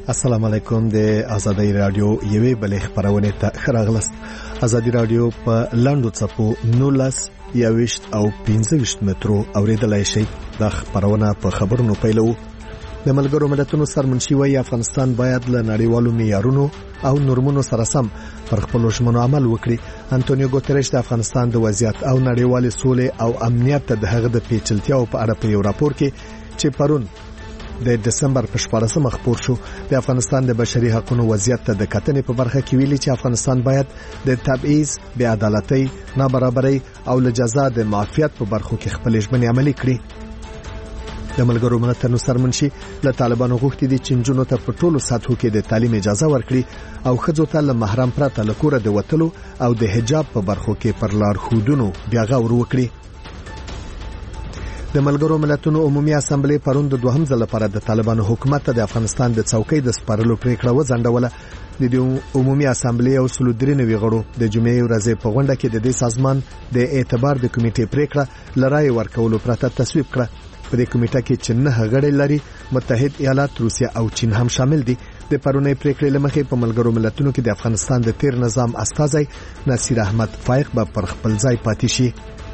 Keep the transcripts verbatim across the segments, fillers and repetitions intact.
السلام علیکم د آزادۍ رادیو یوې بلې خبرونه ته خراغلست. آزادۍ رادیو په لاندو چپو نولس یاوشت او پنځه مترو اوریدلای شي. د خبرونه په خبرونو پیلو. د ملګرو ملتونو سرمنشي وايي افغانستان باید له نړیوالو معیارونو او نورمونو سره سم پر خپل ژمنو عمل وکړي. انټونیو ګوتریش د افغانستان د وضعیت او نړیوال سولې او امنیت د هغه د پیچلتیاو په اړه په یو راپور کې چې پرون د دسمبر په شپاړسمه خبر شو د افغانستان د بشري حقوقو وضعیت ته د کتنې په برخه کې ویلي چې افغانستان باید د تبعیض، بې عدالتۍ، نابرابرۍ او له جزا د معافیت په برخو کې خپل ژمنې عملي کړي. د ملګرو ملتونو سرمنشي له طالبانو غوښتي دي چې جنونو ته په ټولو سطحو کې د تعلیم اجازه ورکړي او ښځو ته له محرم پرته له کوره د وتلو او د حجاب په برخو کې پر لارښودونو بیا غور وکړي. د ملګرو ملتونو عمومي اسامبلې پرون د دوهم ځل لپاره د طالبانو حکومت ته د افغانستان د څوکۍ د سپارلو پریکړه وځنډوله. د عمومي اسامبلې او سلو درې نوي غړو د جمعې ورځې په غونډه کې د دې سازمان د اعتبار د کمیټې پریکړه لرای ورکولو پرته تصویب کړه. په دې کمیټه کې چې نه غړي لري متحد ایالات، روسیه او چین هم شامل دي. د پرونی پریکړې لمخې په ملګرو ملتونو کې د افغانستان د تیر نظام استازی نصیر احمد فائق به پر خپل ځای پاتې شي.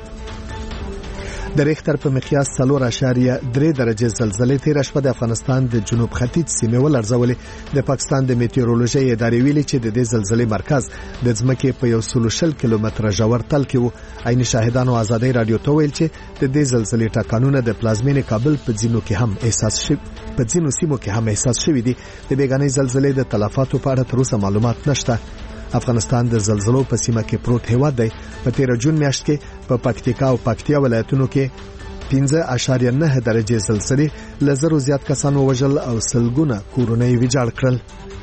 د ریختر په مقیاس څلور اعشاریه درې درجه زلزلې تیر شپه د افغانستان د جنوب ختیځ سیمې ولړزولې. د پاکستان د میټیورولوژي ادارې ویلي چې د دې زلزلې مرکز د ځمکې په یو سل شل کیلومتره ژور تل کې وو. عین شاهدانو آزادۍ رادیو ته ویل چې د دې زلزلې ټکانونه د پلازمینې کابل په ځینو کې هم احساس شوي په ځینو سیمو کې هم احساس شوي دي. د بیګانې زلزلې د تلفاتو په اړه تر اوسه معلومات نشته. افغانستان د زلزلو په سیمه کې پروت هیواد دی. په تیر جون میاشت کې په پکتیکا او پکتیا ولایتونو کې پنځه اعشاریه نه درجه زلزلې لزرو زیات کسان وژل او سلګونه کورونه ویجاړ کړل.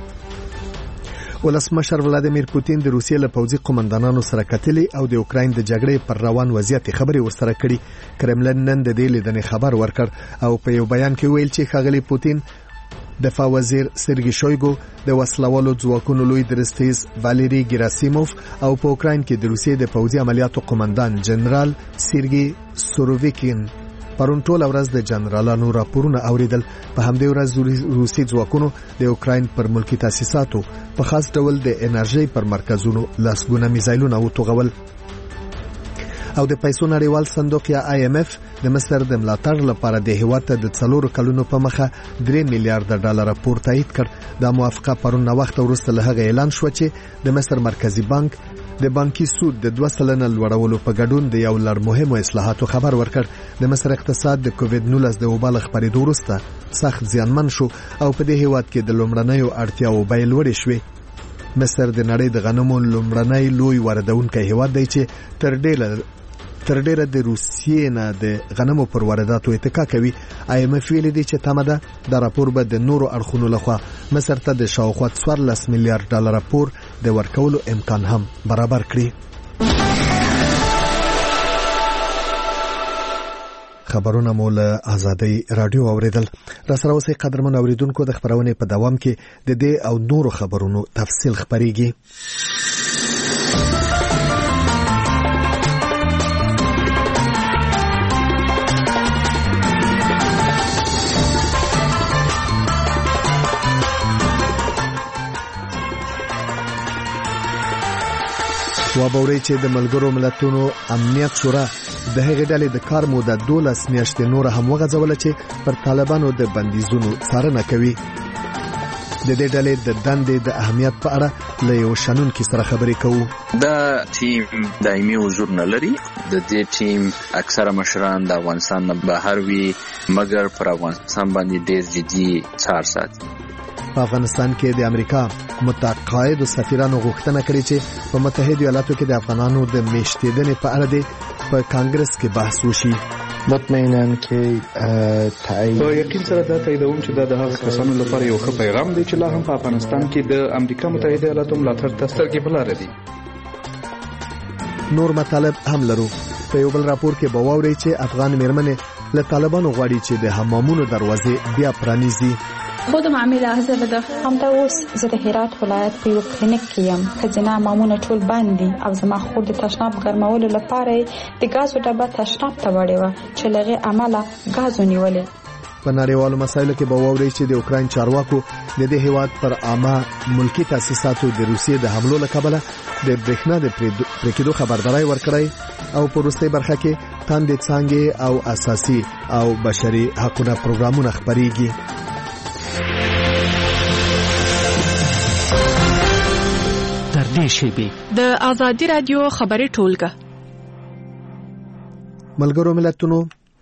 ولسمشر ولادیمیر پوتین د روسیې له پوځي قومندانانو سره کتلي او د اوکراین د جګړې پر روان وضعیت خبرې ورسره کړي. کرملن نن د دې لیدنې خبر ورکړ او په یو بیان کې ویل چې ښاغلي پوتین دفاع وزیر سرګي شویګو د وسلوالو ځواکونو لوی درستیز واليري ګراسیموف او په اوکراین کې د روسیې د پوځي عملیاتو قومندان جنرال سرګي سوروویکین پرون ټول ورځ د جنرالانو راپورونه اوریدل. په همدې ورځ روسي ځواکونو د اوکراین پر ملکی تاسیساتو په خاص ډول د انرژي پر مرکزونو لاسګونه میزایلونه وټوغول. او د پیسو نړیوال صندوق یا آی ایم اف د مصر د ملاتړ لپاره د هیواد ته د څلورو کلونو په مخه درې میلیارډ ډالر پور تایید کړ. دا موافقه پرون وخت وروسته له هغه اعلان شو چې د مصر مرکزی بانک د بانکي سود د دوه سلنه لوړولو په ګډون د یو لړ مهمو اصلاحاتو خبر ورکړ. د مصر اقتصاد د کووډ نولس د وبا له خبرېدو وروسته سخت زیانمن شو او په دې هیواد کې د لومړنیو اړتیاو بیې لوړې شوې. مصر د نړۍ د غنمو لومړنی لوی واردونکی هیواد دی چې تر ډیره تر ډیره د روسیې نه د غنمو پر وارداتو اتکا کوي. آی ایم اف ویلي دی چې تمه ده د راپور به د نورو اړخونو لخوا مصر ته د شاوخوا څوارلس میلیارډ ډالر پور د ورکولو امکان هم برابر کړي. خبرونه مو له آزادۍ رادیو اوریدل. را سره اوسئ قدرمن اوریدونکو. د خبرونې په دوام کې د دې او نورو خبرونو تفصیل خبريږي. وابوري چې د ملګرو ملتونو امنیت شورا د هغې ډلې د کار موده دولس میاشتې نور هم وغځوله چې پر طالبانو د بندیزونو څارنه کوي. د دې ډلې د دندې د اهمیت په اړه له یو شنونکي سره خبرې کوو. دا ټیم دایمي حضور نه لري. د دې ټیم اکثره مشران د افغانستان نه بهر وي مګر پر افغانستان باندې ډېر جدي څار ساتي. په افغانستان کې د امریکا متقاعد سفیرانو غوښتنه کړې چې په متحده ایالاتو کې د افغانانو د میشتېدنې په اړه د په کانګرس کې بحث وشي. مطمئناً کې تایید په یقین سره دا تاییدوم چې دا د هغو کسانو لپاره یو ښه پیغام دی چې لا هم په افغانستان کې د امریکا متحده ایالاتو ملاتړ ته سترګې په لاره دي. نور مطالب هم لرو. په یو بل راپور کې به واورئ چې افغان میرمنې له طالبانو غواړي چې د حمامونو دروازې بیا پرانیزي. خودم عامله حاضر ده. همدا اوس زه د هرات ولایت په یو کلینیک کې یم. ښځینه حمامونه ټول بند دي او زما خور د تشناب ګرمولو لپاره د ګازو ډبه تشناب ته وړې وه چې له هغې امله ګاز ونیولې. په نړیوالو مسایلو کې به واورئ چې د اوکراین چارواکو د دې هیواد پر عامه ملکی تاسیساتو د روسیې د حملو له کبله د برېښنا د پریکېدو خبرداري ورکړې او په وروستۍ برخه کې تاندې څانګې او اساسي او بشري حقوقو پروګرامونه خبريږي. تر دې شیبې د آزادي رادیو خبري ټولګه ملګرو ملتونو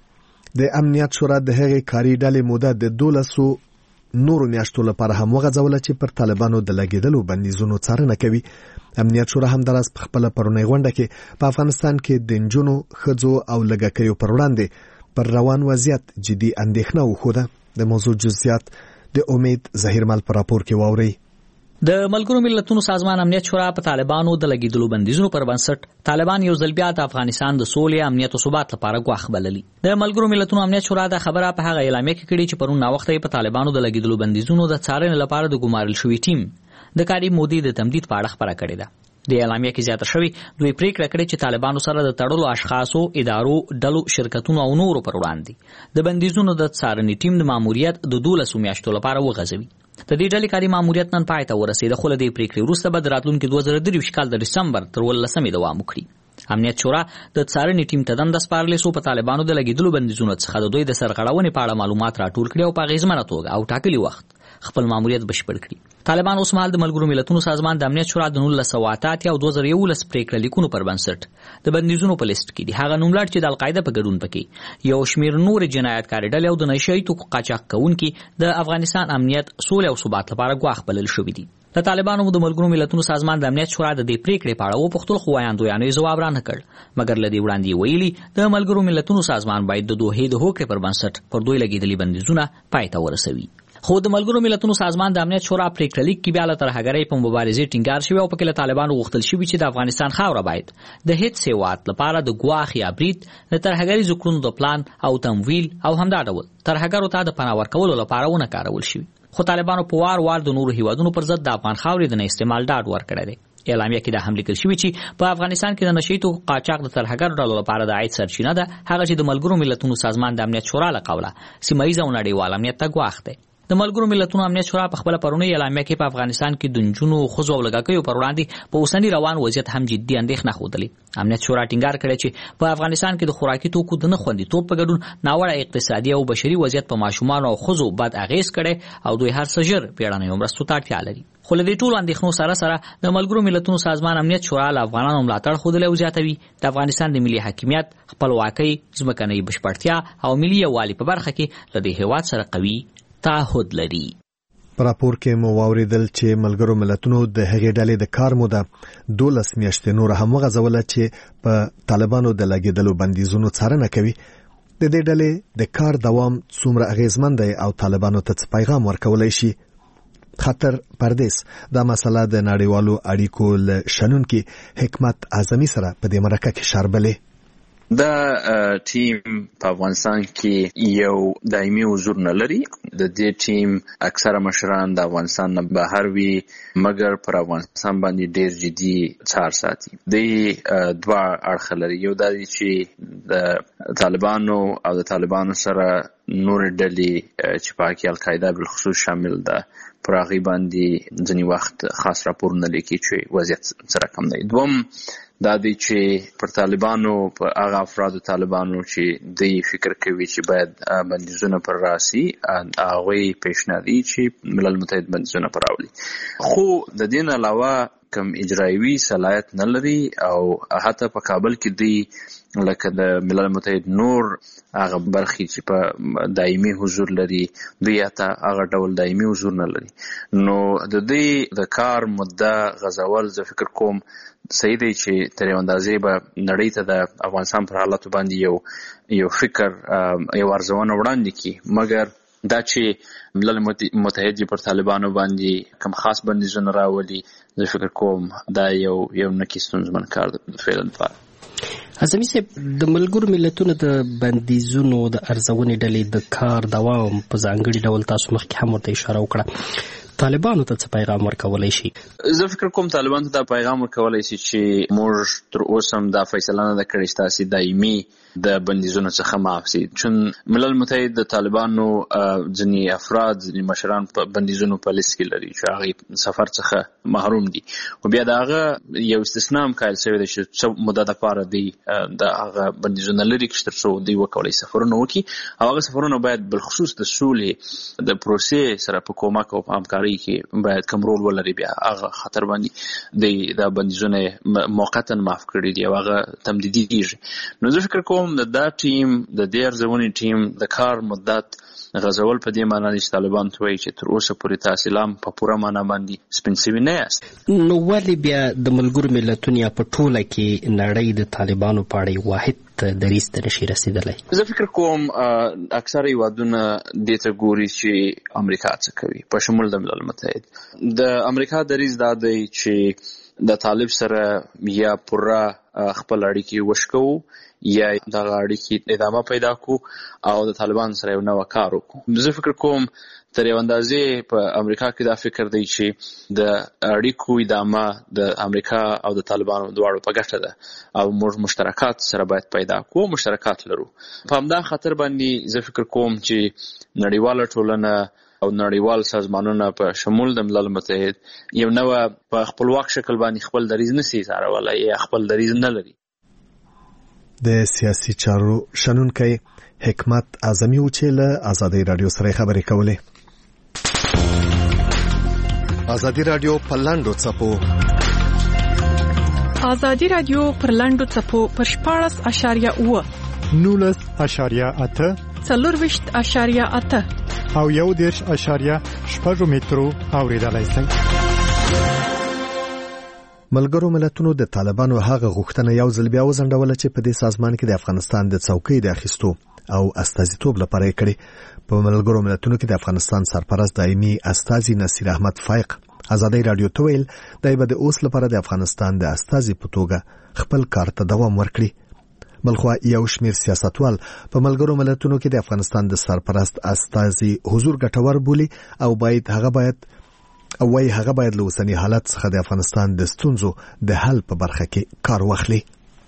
د امنیت شورا د هغې کاری ډلې موده د دولسو نورو میاشتو لپاره هم وغځوله چې پر طالبانو د لګیدلو بندیزونو څارنه کوي. امنیت شورا هم دراز په خپل پرونی غونډه کې په افغانستان کې د نجونو ښځو او لږکیو پر وړاندې پر روان وضعیت جدي اندېښنه وښوده. د موضوع جزئیات د امید ظهیرمل په راپور کې واورئ. د ملګرو ملتونو سازمان امنیت شورا په طالبانو د لګیدلو بندیزونو پر بنسټ طالبان یو ځل بیا د افغانستان د سولې امنیت او ثبات لپاره غواخ بللي. د ملګرو ملتونو امنیت شورا د خبره په هغه اعلامیه کې کړې چې پرون نا وخت په طالبانو د لګیدلو بندیزونو د څارنې لپاره د ګمارل شوی ټیم د کاري مودې د تمدید په اړه خبره کړې ده. د اعلامیه کې زیاته شوی دوی پریکړه کړې چې طالبانو سره د تړلو اشخاصو، ادارو، ډلو، شرکتونو او نورو پر وړاندې د بندیزونو د څارنې ټیم د ماموریت د دولسو میاشتو لپاره وغځوي. د دې ډلې کاري ماموریت نن پای ته ورسېد، خو له دې پریکړې وروسته به د راتلونکي دوه زره درویشت کال د دسمبر تر ولسمې دوام وکړي. امنیت شورا د څارنې ټیم ته دنده سپارلې سو په طالبانو د لګیدلو بندیزونو څخه د دوی د سرغړونې په اړه معلومات راټول کړي او په اغیزمنه توګه او ټاکلي وخت خپل ماموریت بشپړ کړي. طالبان اوس مهال د ملګرو ملتونو سازمان د امنیت شورا د نولس سوه اته اتیا او دوه زره یولس پریکړه لیکونو پر بنسټ د بندیزونو په لیست کې دي. هغه نوملړ چې د القاعده په ګډون پکې یو شمیر نور جنایتکار ډلې او د نشئی توکو قاچاق کوونکي د افغانستان امنیت، سولې او ثبات لپاره غواخ بلل شوې دي. د طالبانو د ملګرو ملتونو سازمان د امنیت شورا د دې پریکړې په اړه وپوښتل، خو وایاندویانو یې ځواب را نه کړ، مګر له دې وړاندې ویلي د ملګرو ملتونو سازمان باید د دوه د هوکړې پر بنسټ پر دوی لګیدلي بندیزونه پای ته ورسوي. خو د ملګرو ملتونو سازمان د امنیت شورا پریکړه لیک کې بیا له ترهګرۍ په مبارزې ټینګار شوی او پکې له طالبانو غوښتل شوی چې د افغانستان خاوره باید د هیڅ هیواد لپاره د ګواښ یا برید د ترهګریزو کړنو د پلان او تمویل او همدا ډول ترهګرو ته د پناه ورکولو لپاره ونه کارول شوی. خو طالبانو په وار وار د نورو هیوادونو پر ضد د افغان خاورې د نه استعمال ډاډ ورکړی دی. اعلامیه کې دا هم لیکل شوی چې په افغانستان کې د نشئی توکو قاچاق د ترهګرو ډلو لپاره د عاید سرچینه ده، هغه چې د ملګرو ملتونو سازمان د امنیت شورا له قوله سیمه ییز او نړیوال امنیت ته ګواښ دی. د ملګرو ملتونو امنیت شورا په خپل پرونی اعلامیه کې په افغانستان کې د نجونو، ښځو او لږکیو پر وړاندې په اوسنی روان وضعیت هم جدي اندېښنه ښودلې. امنیت شورا ټینګار کړی چې په افغانستان کې د خوراکي توکو د نه خوندیتوب په ګډون ناوړه اقتصادي او بشري وضعیت په ماشومان او ښځو بد اغیز کړي او دوی هر څه ژر بیړنیو مرستو ته اړتیا لري. خو له دې ټولو اندېښنو سره سره د ملګرو ملتونو سازمان امنیت شورا له افغانانو ملاتړ ښودلی او زیاتوي د افغانستان د ملي حاکمیت، خپلواکۍ، ځمکنۍ بشپړتیا او ملي یووالي په برخه کې له دې هېواد سره قوي تعهد لري. په راپور کې مو واوریدل چې ملګرو ملتونو د هغې ډلې د کار موده دولس میاشتې نور هم وغځوله چې په طالبانو د لګیدلو بندیزونو څارنه کوي. د دې ډلې د کار دوام څومره اغیزمن دی او طالبانو ته څه پیغام ورکولی شي؟ خطر پردیس دا مسله د نړیوالو اړیکو له شنونکي حکمت اعظمي سره په دې مرکه کې شاربلې. دا ټیم په افغانستان کې یو دایمي حضور نه لري. د دې ټیم اکثره مشران د افغانستان نه بهر وي، مګر پر افغانستان باندې ډېر جدي څار ساتي. د دوه اړخ لري، یو دا دی چې د طالبانو او د طالبانو سره نور ډلې چې پاکي القاعده بالخصوص شامل ده پر هغې باندې ځینې وخت خاص راپورونه لیکي چې وضعیت سره کم دی. دوم دا دی چې پر طالبانو په هغه افرادو طالبانو چې دوی فکر کوي چې باید بندیزونه پر راسي، هغوی پیشنهادي چې ملل متحد بندیزونه پر راولي، خو د دې نه علاوه کم اجرایوي صلاحیت نه لري او حتی په کابل کې دوی لکه د ملل متحد نور هغه برخې چې په دایمي حضور لري دوی حتی هغه ډول دایمي حضور نه لري. نو د دوی د کار مدده غځول زه فکر کوم صحیح دی چې تر یو اندازې به نړۍ ته د افغانستان پر حالاتو باندې یو یو فکر یو ارزونه وړاندې کړي، مګر دا چې ملل متحد پر طالبانو باندې کم خاص بندیزونه راولي زه فکر کوم دا یو یو نکي ستونزمن کار فعلا لپاره. اعظمي صاحب، د ملګرو ملتونو د بندیزونو د ارزونې ډلې د کار دوام په ځانګړي ډول تاسو مخکې هم ورته اشاره وکړه، طالبانو ته څه پیغام ورکولی شي؟ زه فکر کوم طالبانو ته دا پیغام ورکولی شي چې موږ تر اوسه هم دا فیصله نه ده کړې چې تاسې دایمي د بندیزونو څخه معاف شي. چون ملل متحد د طالبانو ځینی افراد ځینی مشران په بندیزونو په لیست کې لري چې هغه سفر څخه محروم دي او بیا داغه یو استثناء کایل شوی دی چې څو مدته لپاره دی د هغه بندیزونه لري چې تر څو دی وکولای سفرونه وکړي او هغه سفرونه باید بالخصوص د سولې د پروسې سره په کومک او همکاري کې باید کوم رول ولري. بیا هغه خطر باندې دی د بندیزونه موقتا معاف کړی دی او هغه تمدیدي کیږي. نو زه فکر کوم د دا ټیم د دې ارزونې ټیم د کار مدت غزول په دې معنی چې طالبان ته وایي چې تر اوسه پورې تاسو لام په پوره معنی باندې سپینسوي نه یاست. نو ولې بیا د ملګرو ملتونو یا په ټوله کې نړۍ د طالبانو په اړه واحد دریځ ته نشي رسیدلی؟ زه فکر کوم اکثره هیوادونه دې ته ګوري چې امریکا څه کوي په شمول د ملل متحد. د امریکا دریځ دا دی چې د طالب سره یا پوره خپل اړیکې وشکو یا د اړیکې ادامه پیدا کو او د طالبان سره یو نوی کار وکړو. زه فکر کوم تر یو اندازې په امریکا کې دا فکر دی چې د اړیکو ادامه د امریکا او د طالبانو دواړو په ګټه ده او موږ مشترکات سره باید پیدا کوو، مشترکات لرو. په همدا خاطر باندې زه فکر کوم چې نړیواله ټولنه او نړیوال سازمانونه په شمول د ملل متحد یو نو په خپلواک شکل باندې خپل دریځ نشي څارولای یا خپل دریځ نه لري. د سیاسي چارو شنونکي حکمت اعظمي و چې له ازادي رادیو سره خبرې کولې. ازادي رادیو په لاندو څپو ازادي رادیو پر لاندو څپو پر شپاړس اشاریه اوه نولس اشاریه اته څلورویشت اشاریه اته او یو دیرش اشاریه شپږ مترو اوریدلای شئ. ملګرو ملتونو د طالبانو هغه غوښتنه یو ځل بیا وزندول چې په دې سازمان کې د افغانستان د څوکۍ د اخیستو او استازیتوب لپاره یې کړی. په ملګرو ملتونو کې د افغانستان سرپرست دایمي استازي نصیر احمد فایق ازادي رادیو ته ویل دای به د اوس لپاره د افغانستان د استازي په توګه خپل کار ته دوام ورکړي. بلخوا یو شمیر سیاستوال په ملګرو ملتونو کې د افغانستان د سرپرست استازي حضور ګټور بولي او باید هغه باید او وايي هغه باید له اوسنی حالت څخه د افغانستان د ستونزو د حل په برخه کې کار واخلي.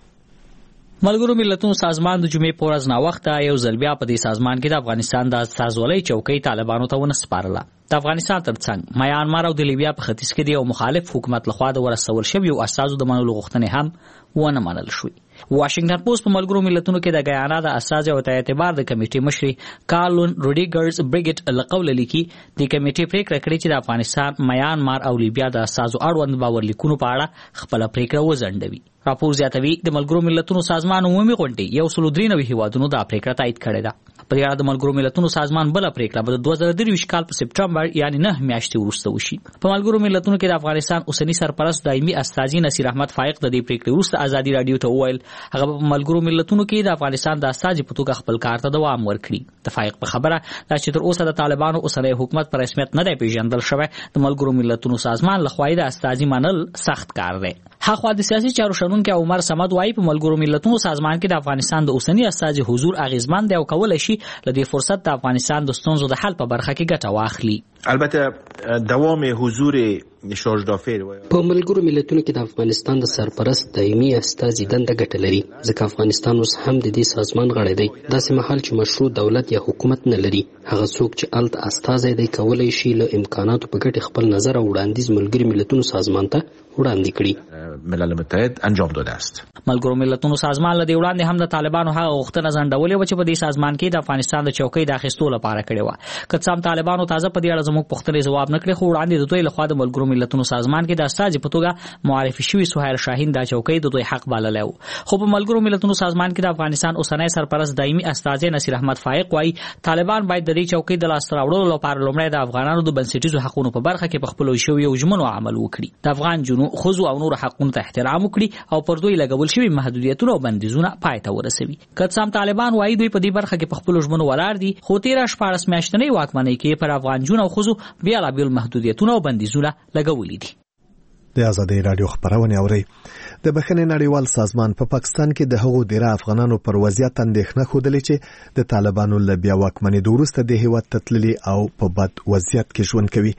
ملګرو ملتونو سازمان د جمعې په ورځ نا وخته یو ځل بیا په دې سازمان کې د افغانستان د استازولۍ چوکۍ طالبانو ته ونسپارله. د افغانستان ترڅنګ میانمار او د لیبیا په ختیځ کې د یو مخالف حکومت لخوا د ورسول شوی او استازو د منلو غوښتنې هم ونه منل شوې. واشنگټن پوسټ په ملګرو ملتونو کې د غیانا د استاذ او ته اعتبار د کمیټې مشري کارلون روډیګرز بریګټ لقول لیکي د کمیټې پریکړه کړې چې د افغانستان میانمار او لیبیا د استازو اړوند باور لیکونو په اړه خپل پریکړه وزندوي. راپور زیاتوي د ملګرو ملتونو سازمان عمومي غونډې یو سل درې نوي هیوادونو د پریکړه تایید کړې ده. په دې اړه د ملګرو ملتونو سازمان بل پریکړه په دوه زره درویشت کال په سپټمبر یعنی نه میاشتې وروسته وشي. په ملګرو ملتونو کې د افغانستان اوسنی سرپرست دایمي استازي نصیر احمد فایق د دې پریکړې وروسته ازادي رادیو ته وویل هغه په ملګرو ملتونو کې د افغانستان د استازي په توګه خپل کار ته دوام ورکړي. د فایق په خبره دا چې تر اوسه د طالبانو اوسنی حکومت په رسمیت نه دی پیژندل شوی د ملګرو ملتونو سازمان لخوا د استازي منل سخت کار دی. هغه د سیاسي چارو شنونکي عمر صمد وايي په ملګرو ملتونو سازمان کې د افغانستان د اوسنی استازي حضور اغیزمن دی او کولای شي لدې فرصت د افغانستان د ستونزو د حل په برخه کې ګټه واخلي. البته دوام حضور شارژ دافر په ملګرو ملتونو کې د افغانستان د سرپرست دایمي استازي دنده ګټه لري ځکه افغانستان اوس هم د دې سازمان غړی دی. داسې مهال چې مشروع دولت یا حکومت نه لري هغه څوک چې الته استازی دی کولای شي له امکاناتو په ګټه خپل نظر او وړاندیز ملګرو ملتونو سازمان ته وړاندې کړي. ملل متحد انجام داده است. ملګرو ملتونو سازمان له دې وړاندې هم د طالبانو هغه غوښتنه ځنډولې و چې په دې سازمان کې د افغانستان د چوکۍ د اخیستو لپاره کړې و. که څه هم طالبانو تازه په دې اړه زموږ پوښتنې ځواب نه کړی خو وړاندې د دوی لخوا د ملګرو ملتونو سازمان کې د استازي په توګه معرفي شوی سهیل شاهین د چوکۍ د دوی حق بللی و. خو په ملګرو ملتونو سازمان کې د افغانستان اوسنی سرپرست دایمي استازي نصیر احمد فایق وايي طالبان باید د دې چوکۍ د لاسته راوړلو لپاره لومړی د افغانانو د بنسټیزو حقوقو په برخه کې په خپلو شویو ژمنو عمل وکړي. د افغان جنو خزو او نور حقوقو ته احترام وکړي او پر دوی لګول شوی محدودیتونه او بندیزونه پای ته ورسوي. که څه هم طالبان وايي دوی په دې برخه کې په خپلو ژمنو ولاړ دي خو تیر شپاړس میاشتنۍ واکمنۍ کې پر افغان جنو او خزو بیلابیل محدودیتونه او بندیزونه لګولي دي. د ازادي رادیو خبرونه اوري. د بخښنې نړیوال سازمان په پا پاکستان کې د هغو ډیره افغانانو پر وضعیت اندېښنه خوده چې د طالبانو له بیا واکمنۍ وروسته د هیواد تتللي او په بد وضعیت کې ژوند کوي.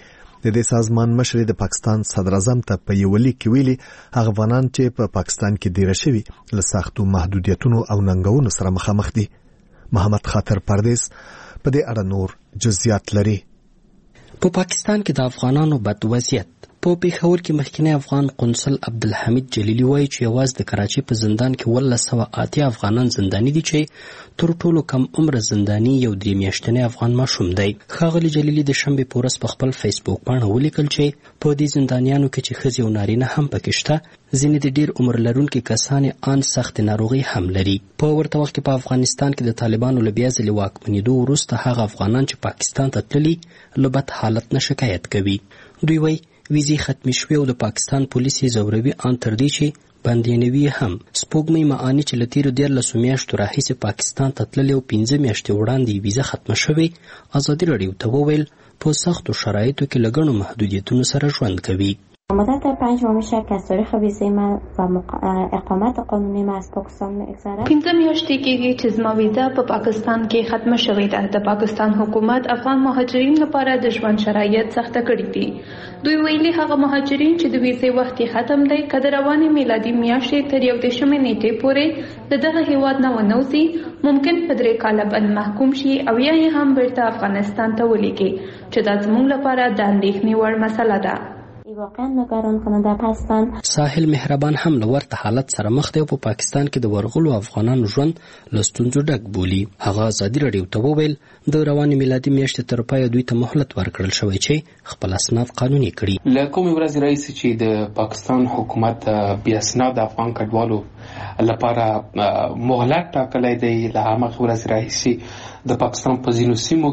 د دې سازمان مشر د پاکستان صدر اعظم ته په یو لیک کې ویلي هغه افغانان چې په پاکستان کې دېره شوي له سختو محدودیتونو او ننګونو سره مخامخ دي. محمد خاطر پردیس په دې اړه نور جزئیات لري. په پا پاکستان کې د افغانانو بد وضعیت. په پیښور کې مخکنی افغان قونسل عبدالحمید جلیلی وایي چې یوازې د کراچۍ په زندان کې ولس سوه اتیا افغانان زنداني دي چې تر ټولو کم عمره زنداني یو درې میاشتنی افغان ماشوم دی. ښاغلي جلیلی د شنبې په ورځ په خپل فیسبوک پاڼه ولیکل چې په دې زندانیانو کې چې ښځې او نارینه هم پکې شته، ځینې د ډېر عمر لرونکي کسان ان سختې ناروغۍ هم لري. په ورته وخت کې په افغانستان کې د طالبانو له بیا ځلې واکمنېدو وروسته هغه افغانان چې پاکستان ته تللي له بد حالت نه شکایت کوي. دوی وایي ویزې ختمې شوې او د پاکستان پولیس یې ځوروي، ان تر دې چې بندیانوي هم. سپوږمۍ معاني چې له تېرو دیارلسو میاشتو راهیسې پاکستان ته تللې او پنځه میاشتې وړاندې یې ویزه ختمه شوې، ازادي راډیو ته وویل په سختو شرایطو کې له ګڼو محدودیتونو سره ژوند کوي. مدت پنج ماه میشه که از تاریخ ویزه من و اقامت قانونی من از پاکستان میگذره. پنځه میاشتې کېږي چې زما ویزه په پاکستان کې ختمه شوې ده. د پاکستان حکومت افغان مهاجرین لپاره د ژوند شرایط سخته کړي دي. دوی ویلي هغه مهاجرین چې د ویزې وخت یې ختم دی که د روانې میلادي میاشتې تر یو دېرشمې نیټې پورې د دغه هیواد نه ونوځي، ممکن په درې کاله بند محکوم شي او یا یې هم بیرته افغانستان ته ولیږي، چې دا زموږ لپاره د اندېښنې وړ مسله ده. واقعا نگران کننده هستند. ساحل مهربان هم له ورته حالت سره مخ دی او په پاکستان کې د ورغلو افغانانو ژوند له ستونزو ډک بولي. هغه ازادي راډیو ته وویل د روانې میلادي میاشتې تر پایه دوی ته مهلت ورکړل شوی چې خپل اسناد قانوني کړي. له کومې ورځې راهیسې چې د پاکستان حکومت بې اسناد افغان کډوالو لپاره مهلت ټاکلی دی، له همغې ورځې راهیسې د پاکستان په ځینو سیمو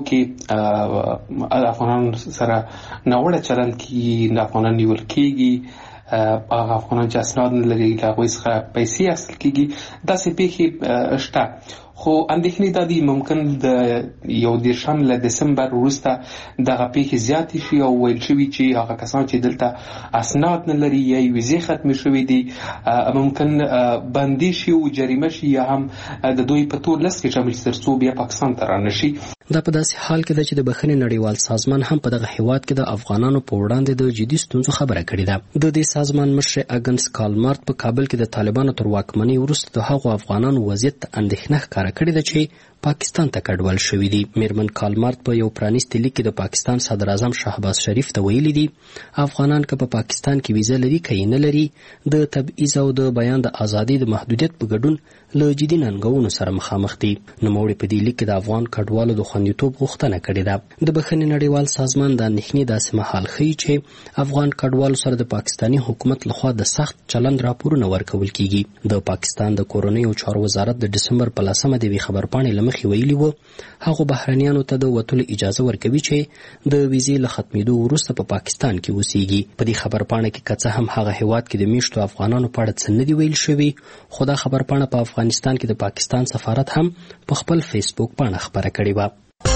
کې افغانانو سره ناوړه چلند کېږي، افغانان نیول کېږي، هغه افغانان چې اسناد نه لري له هغوی څخه پیسې اخیستل کېږي. داسې پیښې شته، خو اندېښنې دا دي ممکن د یو دېرشم له دسمبر وروسته دغه پیښې زیاتې شي او ویل شوي چې هغه کسان چې دلته اسناد نه لري یا یې ویزې ختمې شوې دي ممکن بندي شي او جریمه شي یا هم د دوی په تور لست کې شامل شي تر څو بیا پاکستان ته رانشي. دا په داسې حال کې ده چې د بخښنې نړیوال سازمان هم په دغه هیواد کې د افغانانو په وړاندې د جدي ستونزو خبره کړې ده. د دې سازمان مشر اګنس کالمارت په کابل کې د طالبانو تر واکمنۍ وروسته د هغو افغانانو وضعیت ته اندېښنه ښکاره کړې ده چې پاکستان ته کډوال شوي دي. میرمن کالمارت په یو پرانیستي لیک کې د پاکستان صدر اعظم شهباز شریف ته ویلي دي افغانان که په پاکستان کې ویزه لري که یې نه لري د تبعیض او د بیان د ازادۍ د محدودیت په ګډون له جدي ننګونو سره مخامخ دي. نوموړي په دې لیک کې د افغان کډوالو د خوندیتوب غوښتنه کړې ده. د بخښنې نړیوال سازمان د اندېښنې داسې مهال ښیي چې افغان کډوالو سره د پاکستاني حکومت لخوا د سخت چلند راپورونه ورکول کیږي. د پاکستان د کورنیو چارو وزارت د ډسمبر په لسمه د یوې خبرپاڼې له مخې ویلي وو هغو بهرنیانو ته د وتلو اجازه ورکوي چې د ویزې له ختمېدو وروسته په پاکستان کې اوسیږي. په دې خبرپاڼه کې که څه هم هغه هیواد کې د میشتو افغانانو په اړه څه نه دي ویل شوي، خو دا خبرپاڼه په افغانستان کې د پاکستان سفارت هم په خپل فیسبوک پاڼه خپره کړې وه.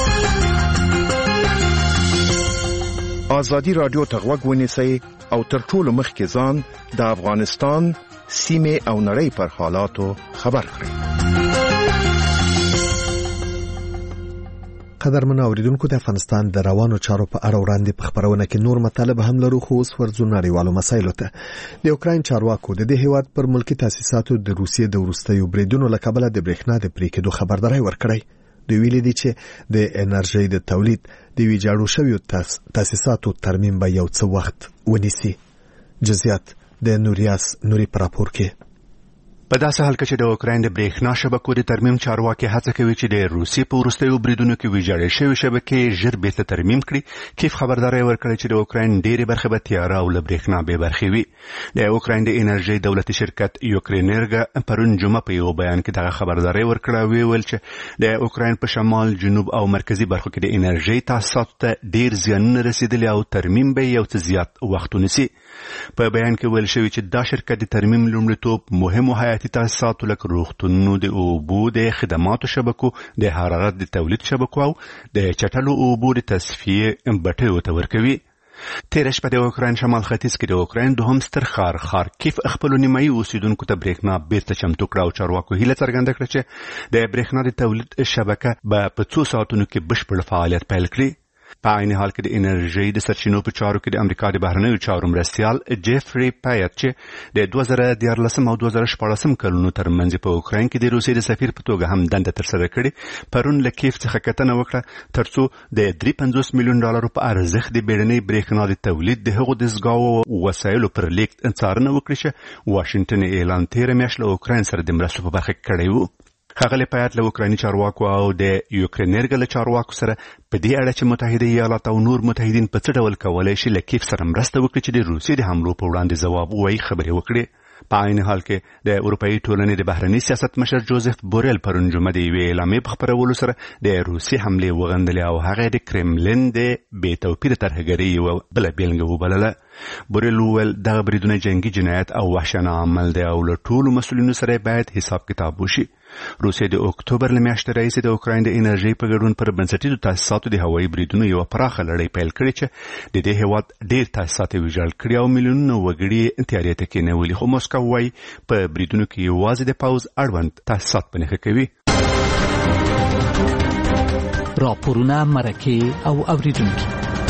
ازادي راډیو ته غوږ ونیسئ او تر ټولو مخکې ځان د افغانستان سیمې او نړۍ پر حالاتو خبر کړئ. قدرمن اوریدونکو د افغانستان د روانو چارو په اړه وړاندې په خبرونه کې نور مطالب هم لرو، خو اوس ورځو نړیوالو مسایلو ته. د اوکراین چارواکو د دې هیواد پر ملکی تاسیساتو د روسیې د وروستیو بریدونو له کبله د برېښنا د پرې کېدو خبرداری ورکړی. دوی ویلي دي چې د انرژۍ د تولید د ویجاړو شویو تاسیساتو ترمیم به یو څه وخت ونیسي. جزئیات د نوریاس نوري پر راپور کې. په داسې حال کې چې د اوکراین د برېښنا شبکو د ترمیم چارواکي هڅه کوي چې د روسیې په وروستیو بریدونو کې ویجاړې شوې شبکې ژر بیرته ترمیم کړي. کیف خبرداری ورکړی چې د اوکراین ډېرې برخې به تیاره او له برېښنا بې برخې وي. د اوکراین د انرژۍ دولتي شرکت یوکرینرګا پرون جمعه په یو بیان کې دغه خبرداری ورکړه. ویل چې د اوکراین په شمال، جنوب او مرکزي برخو کې د انرژۍ تاسیساتو ته ډېر زیانونه رسیدلي او ترمیم به یو څه زیات وخت ونیسي. په بیان کې ویل شوی چې دا شرکت د ترمیم لومړیتوب مهمو حیاتي تاسیساتو لکه روغتونونو، د اوبو د خدماتو شبکو، د حرارت د تولید شبکو او د چټلو اوبو د تصفیې بټیو ته ورکوي. تېره شپه د اوکراین شمال ختیځ کې د اوکراین دوهم ستر ښار خارکیف خپلو نیمایي اوسیدونکو ته برېښنا بیرته چمتو کړه او چارواکو هیله څرګنده کړه چې د برېښنا د تولید شبکه به په څو ساعتونو کې بشپړ فعالیت پیل کړي. په عین حال کې د انرژي د سرچینو په چارو کې د امریکا د بهرنیو چارو مرستیال جيفري پایت چې د دوه زره دیارلسم او دوه زره شپاړسم کلونو ترمنځ په اوکراین کې د روسیې د سفیر په توګه هم دنده ترسره کړې پرون له کیف څخه کتنه وکړه ترڅو د درې سوه پنځوس میلیون ډالرو په ارزښت د بیړنۍ برېښنا د تولید د هغو دستګاوو وسایلو پر لیږد څارنه وکړي چې واشنګټن اعلان تېره میاشت له اوکراین سره د مرستو په برخه کې کړی و. ښاغلی پایت له اوکرایني چارواکو او د یوکرینرګ له چارواکو سره په دې اړه چې متحده ایالات او نور متحدین په څه ډول کولی شي له کیف سره مرسته وکړي چې د روسیې د حملو په وړاندې ځواب ووایي خبرې وکړي. په عین حال کې د اروپایي ټولنې د بهرني سیاست مشر جوزف بورل پرون جمعه د یوې اعلامیې په خپرولو سره د روسیې حملې وغندلې او هغه د کرملین د بې توپیره ترهګرۍ یوه بله بېلګه وبلله. بورل وویل دغه بریدونه جنګي جنایت او وحشیانه عمل دی او له ټولو مسؤلینو سره باید حساب کتاب وشي. روسیې د اکتوبر له میاشتې راهیسې د اوکراین د انرژۍ په ګډون پر بنسټیزو تاسیساتو د هوایي بریدونو یوه پراخه لړۍ پیل کړې چې د دې هېواد ډېر تاسیسات یې ویجاړ کړي او میلیونونه وګړي یې تیارې ته کېنولي، خو موسکو وایي په بریدونو کې یوازې د پوځ اړوند تاسیسات په نښه کوي. راپورونه، مرکې او اوریدونکي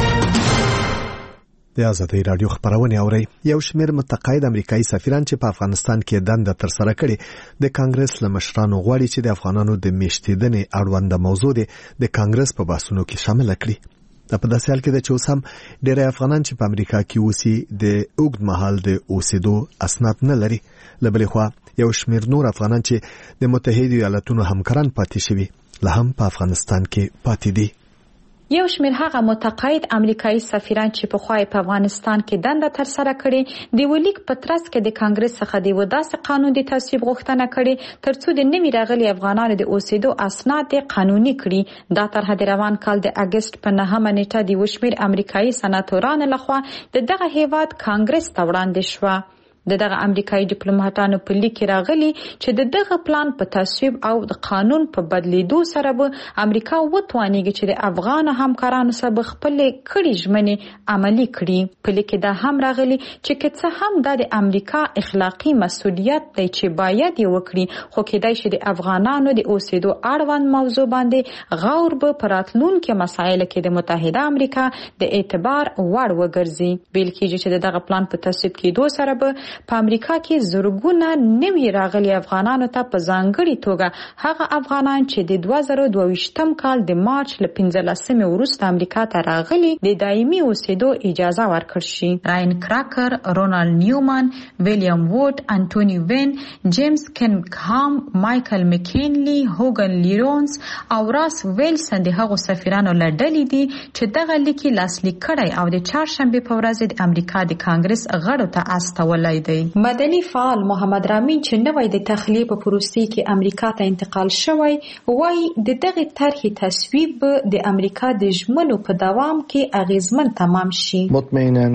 د آزادۍ رادیو خبرونه اوري. یو شمېر متقاعد امریکایي سفیران چې په افغانستان کې دنده ترسره کړي د کانګرس له مشرانو غواړي چې د افغانانو د میشتېدنې اړوند موضوع د کانګرس په بحثونو کې شامل کړي. په داسې حال کې د چې اوس هم ډېری افغانان چې په امریکا کې اوسي د اوږد مهال د اوسېدو اسناد نه لري. له بلې خوا یو شمېر نور افغانان چې د متحده ایالاتونو همکاران پاتې شوي لا هم په افغانستان کې پاتې دي. یو شمېر هغه متقاعد امریکایي سفیران چې په خوای په افغانستان کې دنده ترسره کړي د ولیک په ترڅ کې د کانګرس څخه د وداسې قانون د تصویب غوښتنه کړي ترڅو د نوي راغلي افغانانو د اوسېدو اسناد قانوني کړي. دا طرح د روان کال د اگست په نهمه نیټه د یو شمېر امریکایي سناتورانو لخوا د دغه هیواد کانګرس ته وړاندې شوه. د دغه امریکایي ډیپلوماټانو په لیک راغلي چې د دغه پلان په تصویب او د قانون په بدلیدو سره به امریکا وتوانیږي چې د افغان همکارانو سره خپل کړي ژمنې عملی کړي. په لیک دا هم راغلي چې که څه هم د امریکا اخلاقی مسؤلیت دی چې باید یې وکړي، خو کېدای شي د افغانانو د اوسېدو اړوند موضوع باندې غور به په راتلونکو مسایلو کې د متحده امریکا د اعتبار وړ وګرځي. بیل کېږي چې د دغه پلان په تصویب کېدو سره به په امریکا کې زرګونه نوي راغلي افغانانو ته په ځانګړي توګه هغه افغانان چې د دوه زره دوه ویشتم کال د مارچ له پنځلسمې وروسته امریکا ته راغلي د دایمي اوسېدو اجازه ورکړل شي. راین کراکر، رونالد نیومن، ویلیام ووډ، انټونی وین، جیمز کنګهام، مایکل مکینلی، هوګن لیرونز او راس ویلسن د هغو سفیرانو له ډلې دي چې دغه لیکي لاسلیک کړی او د چهارشنبې په ورځ د امریکا د کانګرس غړو ته استولی دی. مدني فعال محمد رامین چې نوی د تخلیه په پروسې کې امریکا ته انتقال شوی وایي د دغه طرحې تصویب د امریکا د ژمنو په دوام کې اغیزمن تمام شي. مطمئناً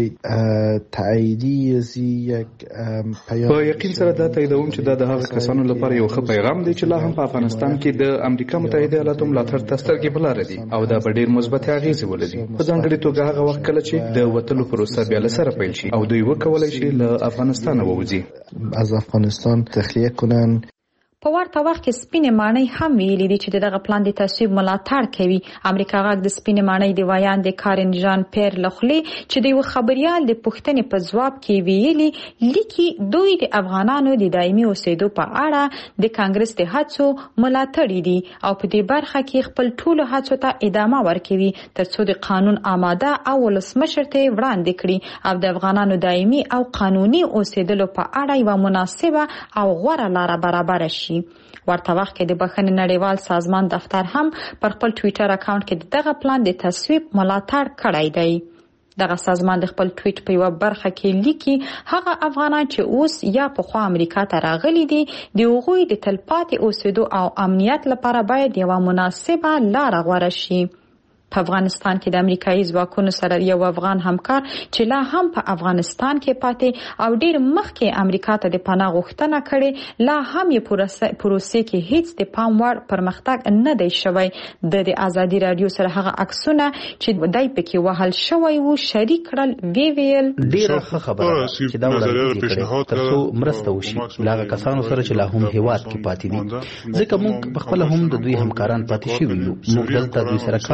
که تاییدی زی یک پیام په یقین سره دا تاییدوم چې دا د هغه کسانو لپاره یو ښه پیغام دی چې لا هم په افغانستان کې د امریکا متحده ایالاتو ملاتړ ته سترګې په لاره دي او دا به ډېر مثبت اغیزې ولري، په ځانګړې توګه هغه وخت کله چې د وتلو پروسه بیا له سره پیل شي او دوی وکولی شي له افغانستان ووځي. از افغانستان تخلیه کنن. په ورته وخت کې سپینې ماڼۍ هم ویلي دي چې دغه پلان د تصویب ملاتړ کوي. امریکا غږ د سپینې ماڼۍ د ویان د کارن جان پیر لخوا چې د یو خبريال د پوښتنې په ځواب کې ویلي لیکي دوی د افغانانو د دایمي اوسېدو په اړه د کانګرس د هڅو ملاتړ دي او په دې برخه کې خپل ټولو هڅو ته ادامه ورکوي ترڅو د قانون آماده او ولسمشر ته وړاندې کړي او د افغانانو دایمي او قانوني اوسېدلو په اړه یو مناسبه او غوره لار برابر شي. ورته وخت کې د بخښنې نړیوال سازمان دفتر هم پر خپل ټویټر اکاونټ کې دغه پلان د تصویب ملاتړ کړی دی. دغه سازمان د خپل ټویټ په یو برخه کې لیکي هغه افغانان چې اوس یا په خوا امریکا ته راغلي دي د هغوی د تلپاتې اوسېدو او امنیت لپاره باید یو مناسبه لار غوره شي. په افغانستان کې د امریکایي ځواکونو سره یو افغان همکار چې لا هم په افغانستان کې پاتې او ډیر مخکې امریکا ته د پناه غوښتنه کړې لا هم یې پروسې کې هیڅ د پام وړ پرمختګ نه دی شوی. د آزادۍ رادیو سره هغه عکسونه چې دای پکې وهل شوی وو شریک کړل وی ویل ډیره ښه خبره چې دا وړاندیز کړي ترڅو مرسته وشي لاغه کسانو سره چې لا هم هیواد کې پاتې دي ځکه موږ په خپل هم د دوی همکاران پاتې شوي یو. موږ دلته دوی سره کار کړی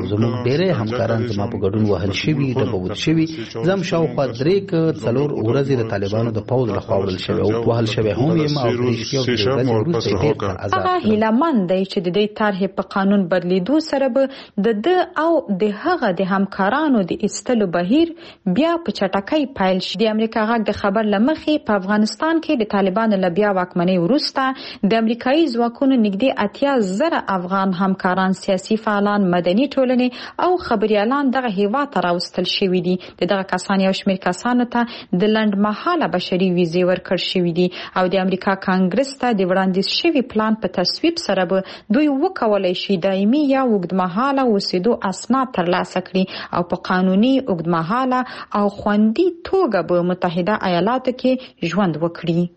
زموږ ډېری همکاران زما په ګډون وهل شوي ټپول شوي. زم شاوخوا درې که څلور ورځې د طالبانو د پوځ لخوا وړل شوی او وهل شوی هم یم او درې شپې او درې ورځې وروسته یې ډېر عذاب. هغه هیلهمند دی چې د دې طرحې په قانون بدلیدو سره به د ده او د هغه د همکارانو د ایستلو بهیر بیا په چټکۍ پیل شي. د امریکا غږ د خبر له مخې په افغانستان کې د طالبانو له بیا واکمنۍ وروسته د امریکایي ځواکونو نږدې اتیا زره افغان همکاران، سیاسي فعالان، مدني ټولنې او خبريالان دغه هیواد ته راوستل شوي دي. د دغه کسان یو شمېر کسانو ته د لنډمهاله بشري ویزې ورکړل شوي دي او د امریکا کانګرس ته د وړاندیز شوي پلان په تصویب سره به دوی وکولای شي دایمي یا اوږدمهاله اوسېدو اسناد ترلاسه کړي او په قانوني، اوږدمهاله او خوندي توګه به متحده ایالاتو کې ژوند وکړي.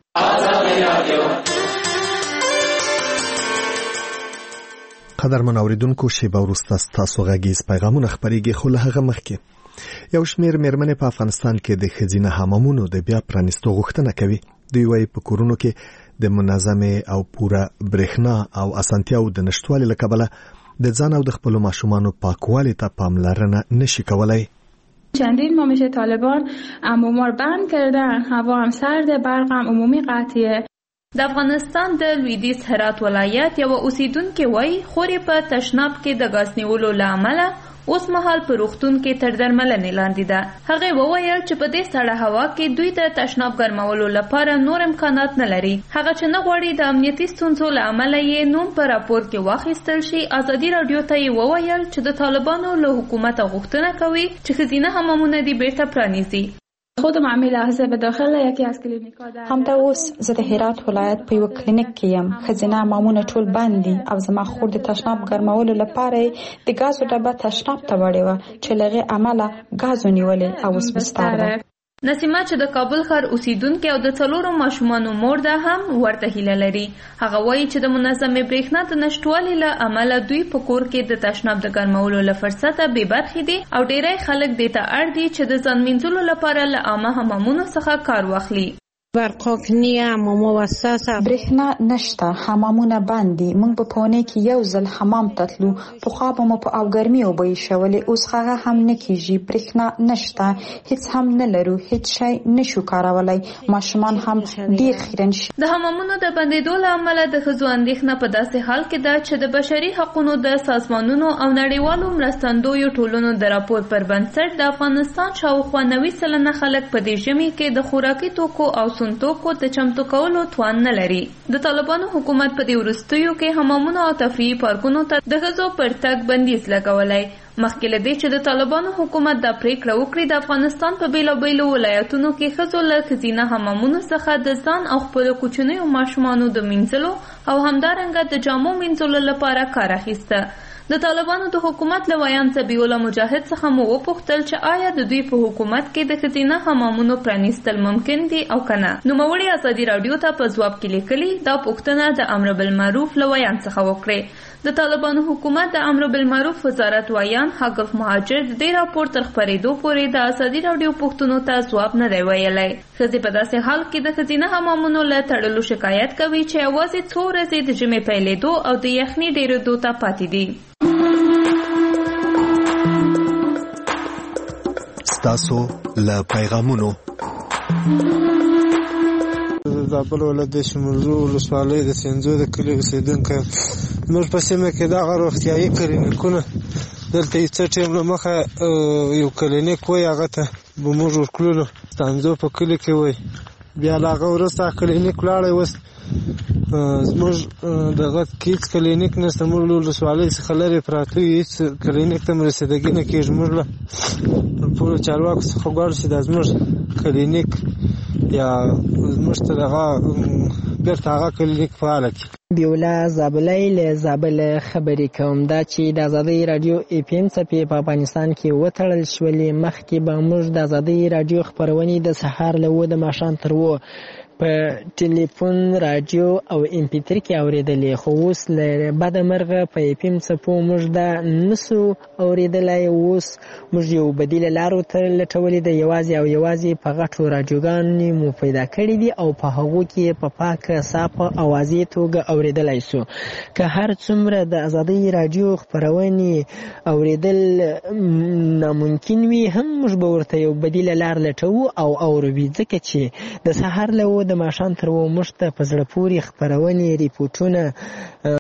قدرمن اوریدونکو، شیبه وروسته ستاسو غږیز پیغامونه خپرېږي، خو له هغه مخکې یو شمېر مېرمنې په افغانستان کې د ښځینه حمامونو د بیا پرانیستو غوښتنه کوي. دوی وایي په کورونو کې د منظمې او پوره برېښنا او اسانتیاو د نشتوالي له کبله د ځان او د خپلو ماشومانو پاکوالي ته پاملرنه نشي کولای. چندین ماه میشه طالبان عموما رو بند کردن، هوا هم سرده، برق هم عمومی قطعیه. د افغانستان د لویدیځ هرات ولایت یو اوسیدونکو وایي خوري په تشناب کې د غاز نیولو له امله اوس مهال په روغتون کې تر درملنې لاندې ده. هغه وویل چې په دې سړه هوا کې دوی د تشناب ګرمولو لپاره نور امکانات نه لري. هغه چې نه غواړي د امنیتي ستونزو له امله یې نوم په راپور کې واخیستل شي. ازادي راډیو ته یې وویل چې د طالبانو له حکومت غوښتنه کوي چې ښځینه حمامونه دې بیرته پرانیزي. خودم عامل لحظه به داخل یکی از کلینیک‌ها در همدا اوس زه د هرات ولایت په یو کلینیک کې یم. ښځینه حمامونه ټول بند دي او زما خور د تشناب ګرمولو لپاره د ګازو ډبه تشناب ته وړې وه چې له هغې امله ګازو نیولې او اوس بستر ده. نسیمه چې د کابل ښار اوسیدونکې او د څلورو ماشومانو مور ده هم ورته هیله لري. هغه وایي چې د منظمې برېښنا د نشتوالي له امله دوی په کور کې د تشناب د ګرمولو له فرصته بې برخې دي او ډېری خلک دې ته اړ دي چې د ځان مینځلو لپاره له عامه حمامونو څخه کار واخلي. برقاک نیه اما موسسه برېښنا نشته، حمامونه بند دي. موږ په پونه کې یو ځل حمام ته تلو، پخوا به مو په اوګرمي اوبه ایښولې، اوس هغه هم نه کیږي. برېښنا نشته، هیڅ هم نه لرو، هیڅ شی نشو کارولای. ماشومان هم ډیر خیرن شي. د حمامونو د بندېدو له امله د ښځو اندېښنه په داسې حال کې ده چې د بشري حقوقو د سازمانونو او نړیوالو مرستندویو ټولنو د راپور پر بنسټ د افغانستان شاوخوا نوي سلنه خلک په دې ژمي کې د خوراکي توکو او سنتوکو د چمتو کولو توان نه لري. د طالبانو حکومت په دې وروستیو کې حمامونو او تفریحي پارکونو ته د ښځو پر تګ بندیز لګولی. مخکې له دې چې د طالبانو حکومت دا پریکړه وکړي، د افغانستان په بیلابیلو ولایتونو کې ښځو له ښځینه حمامونو څخه د ځان او خپلو کوچنیو ماشومانو د مینځلو او همدارنګه د جامو مینځلو لپاره کار اخیسته. د طالبانو د حکومت له ویان ذبیح الله مجاهد څخه مو وپوښتل چې آیا د دوی په حکومت کې د ښځینه حمامونو پرانیستل ممکن دي او که نه. نوموړي ازادي راډیو ته په ځواب کې لیکلي دا پوښتنه د امر بالمعروف له ویان څخه وکړې. د طالبانو حکومت د امر بالمعروف وزارت ویان حقف مهاجر د دې راپور تر خپرېدو پورې د ازادي راډیو پوښتنو ته ځواب نه دی ویلی. ښځې په داسې حال کې د ښځینه حمامونو له تړلو شکایت کوي چې یوازې څو ورځې د ژمي پیلېدو او د یخنۍ ډېرېدو ته پاتې دي. ستاسو له پیغامونو د زابل ولایت د شمولزو ولسوالۍ د سینځو د کلي اوسېدونکی یم. زموږ په سیمه کې دغه روغتیایي کلینیکونه دلته یې څه ټیم له مخه یو کلینیک وایي، هغه ته به موږ ورتللو. ستانځو په کلي کې وایي، بیا له هغه وروسته کلینیک ولاړی. اوس زموږ دغه کې هېڅ کلینیک نشته. موږ له ولسوالۍ څخه لرې پراته یو، هېڅ کلینیک ته مو رسېدګي نه کېږي. موږ له ټولو چارواکو څخه غواړو چې دا زموږ کلینیک یا زموږ ته دغه بېرته هغه کلینیک فعاله کړي. بیولا زابلی له زابل خبرې کوم. دا چې د ازادۍ راډیو ای پی ام څپې په افغانستان کې وتړل شولې، مخکې به موږ د ازادۍ راډیو خپرونې د سهار له اوه د ماښام تر اوه په ټلیفون رادیو او ام پی تری کې اوریدلې، خو اوس له بده مرغه په اف ام څپو موږ دا نسو اوریدلای. اوس موږ یو بدیله لارو ته لټولې ده، یوازې او یوازې په غټو رادیوګانې مو پیدا کړي دي او په هغو کې په پاکه صافه اوازې توګه اوریدلای سو. که هر څومره د ازادۍ رادیو خپرونې اوریدل ناممکن وي، هم موږ به ورته یو بدیله لار لټوو او اوروي، ځکه چې د سهار له د ماښام تر اوه موږ ته په زړه پورې خپرونې ریپورټونه